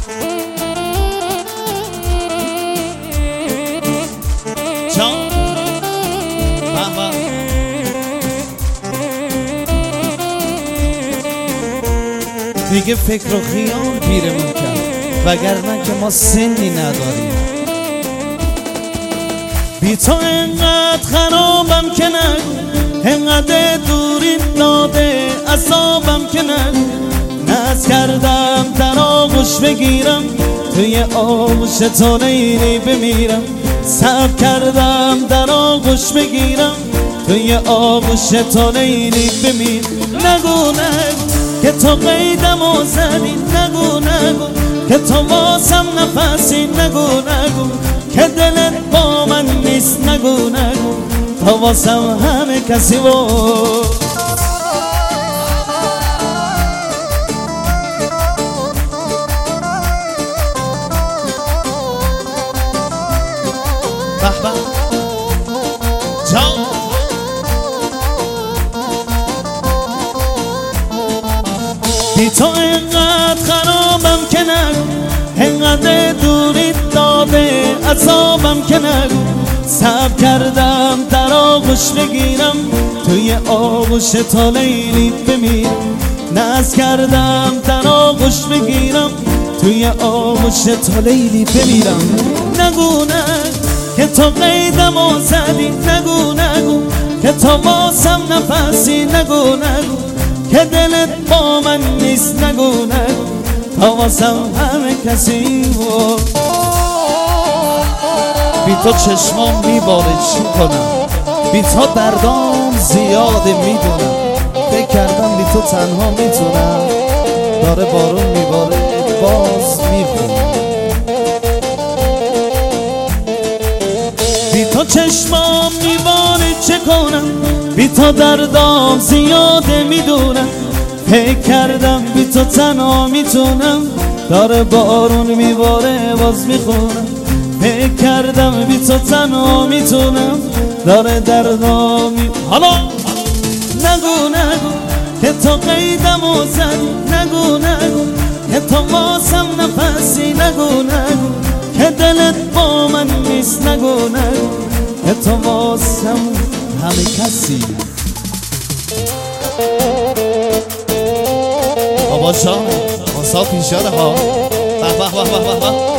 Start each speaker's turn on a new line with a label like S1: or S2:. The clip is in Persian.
S1: جان بابا دیگه فکر و خیال پیرمون کرد، وگرنه که ما سنی نداریم. بی تو انقدر خرابم که نگو، انقدر دوری داده عذابم که نگو. ناز کردم در آغوش بگیرم، توی آغوش تو لیلی بمیرم. صبر کردم در آغوش بگیرم، توی آغوش تو لیلی بمیرم. نگو نگو که تو قیدمو زدی، نگو نگو که تو واسم نفسی، نگو نگو که دلت با من نیست، نگو نگو تو واسم همه کسی و بابا جان بی تو انقدر خرابم که نگو، انقدر دوری داده عذابم که نگو. صبر کردم در آغوش بگیرم، توی آغوش تو لیلی بمیرم. ناز کردم در آغوش بگیرم، توی آغوش تو لیلی بمیرم. نگو نگو که تو قیدمو زدی، نگو نگو که تو واسم نفسی، نگو نگو که دلت با من نیست، نگو نگو تا واسم همه کسی و بی تو چشمام میباره چی کنم، بی تو دردام زیاده میدونم. فکر کردم بی تو تنها میتونم، داره بارون میباره باز میخونم. بی تو چشمام میباره چه کنم، بی تو دردام زیاده میدونم. فکر کردم بی تو تنها میتونم، داره بارون میباره باز میخونم. فکر کردم بی تو تنها میتونم، داره دردام حالا نگو نگو که تو قیدمو زدی، نگو نگو که تو واسم نفسی، نگو نگو که دلت با من نیست، نگو نگو که تو واسم همه کسی. بابا جان واسا پیشاره ها. به به به به به.